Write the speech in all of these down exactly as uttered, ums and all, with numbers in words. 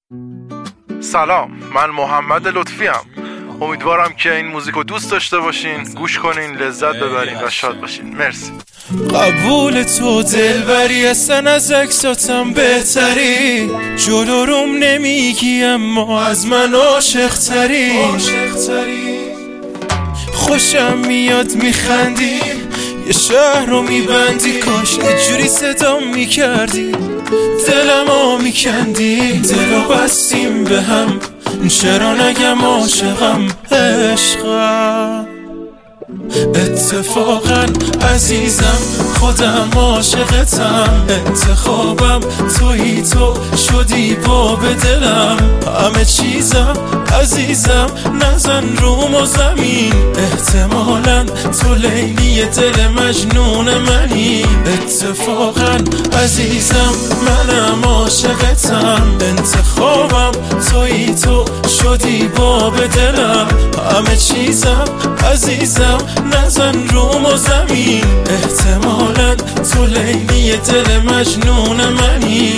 سلام، من محمد لطفی ام. امیدوارم که این موزیک رو دوست داشته باشین، گوش کنین، لذت ببرین و شاد باشین. مرسی. قبول تو دلبری اصلا از عکساتم بهتری، جلو روم نمیگی اما از من عاشق تری. خوشم میاد میخندی، یه شهر رو میبندی، کاش یه جوری صدام میکردی، دلمو میکندی. دلو بستیم به هم، چرا نگم عاشقم عشقم. اتفاقا عزیزم خودم عاشقتم، انتخابم تویی، تو شدی باب دلم. همه چیزم عزیزم نزن روم و زمین، احتمالاً تو لیلی دل مجنون منی. اتفاقا عزیزم منم عاشقتم، انتخابم تویی، تو شدی باب دلم. همه چیزم عزیزم نزن روم و زمین، احتمالاً تو لیلی دل مجنون منی.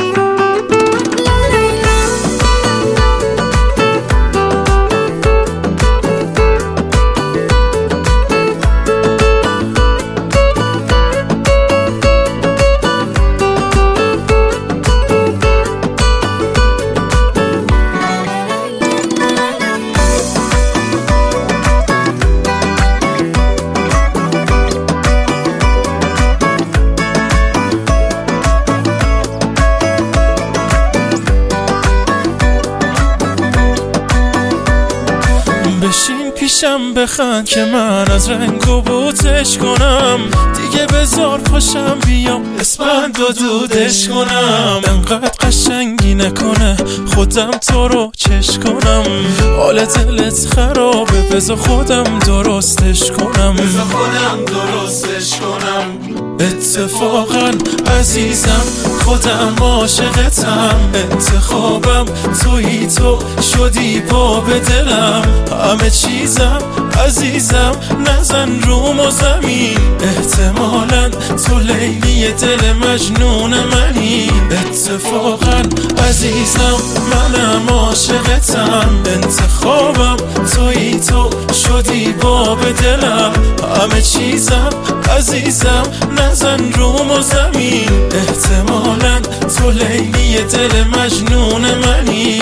بشین پیشم بخند که من از رنگ و بوتش کنم، دیگه بذار پاشم بیام اسپند و دودش کنم. انقدر قشنگی نکنه خودم تو رو چش کنم، حال دلت خرابه بذار خودم درستش کنم، بذار خودم درستش کنم. اتفاقا عزیزم خودم عاشقتم، انتخابم تویی، تو شدی باب دلم. همه چیزم عزیزم نزن روم و زمین، احتمالاً تو لیلی دل مجنون منی. اتفاقا عزیزم منم عاشقتم، انتخابم تویی، تو شدی باب دلم. همه چیزم عزیزم نزن روم و زمین، احتمالاً تو لیلی دل مجنون منی.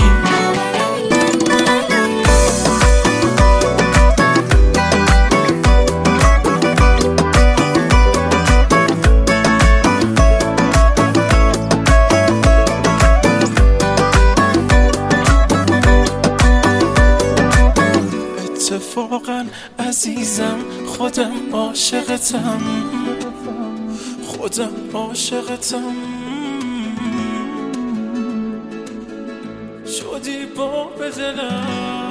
اتفاقا عزیزم خودم عاشقتم، خودم عاشقتم، شدی باب دلم.